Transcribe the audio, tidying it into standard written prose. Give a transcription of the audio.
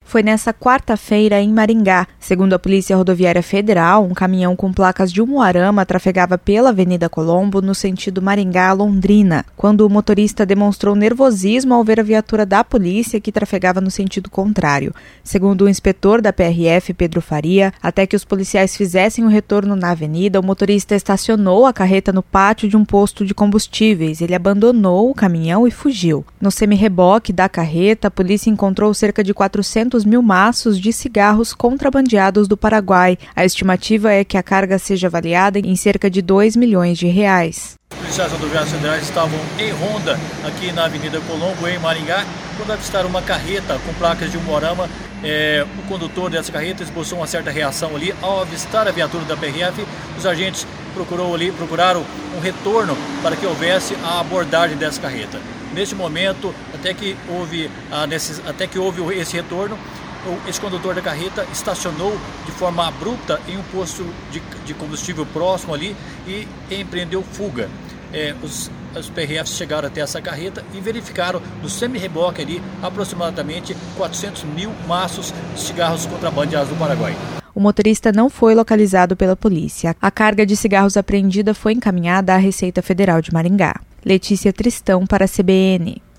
foi nessa quarta-feira em Maringá. Segundo a Polícia Rodoviária Federal, um caminhão com placas de Umuarama trafegava pela Avenida Colombo no sentido Maringá-Londrina, quando o motorista demonstrou nervosismo ao ver a viatura da polícia que trafegava no sentido contrário. Segundo o inspetor da PRF, Pedro Faria, até que os policiais fizessem o retorno na avenida, o motorista estacionou a carreta no pátio de um posto de combustíveis. Ele abandonou o caminhão e fugiu. No semi-reboque da carreta, a polícia encontrou cerca de 400 mil maços de cigarros contrabandeados do Paraguai. A estimativa é que a carga seja avaliada em cerca de R$2 milhões. Os policiais rodoviários federais estavam em ronda aqui na Avenida Colombo, em Maringá, quando avistaram uma carreta com placas de Umuarama. O condutor dessa carreta esboçou uma certa reação ali. Ao avistar a viatura da PRF, os agentes procuraram um retorno para que houvesse a abordagem dessa carreta. Neste momento, até que houve esse retorno, esse condutor da carreta estacionou de forma abrupta em um posto de combustível próximo ali e empreendeu fuga. Os PRFs chegaram até essa carreta e verificaram no semi-reboque ali aproximadamente 400 mil maços de cigarros contrabandeados do Paraguai. O motorista não foi localizado pela polícia. A carga de cigarros apreendida foi encaminhada à Receita Federal de Maringá. Letícia Tristão para a CBN.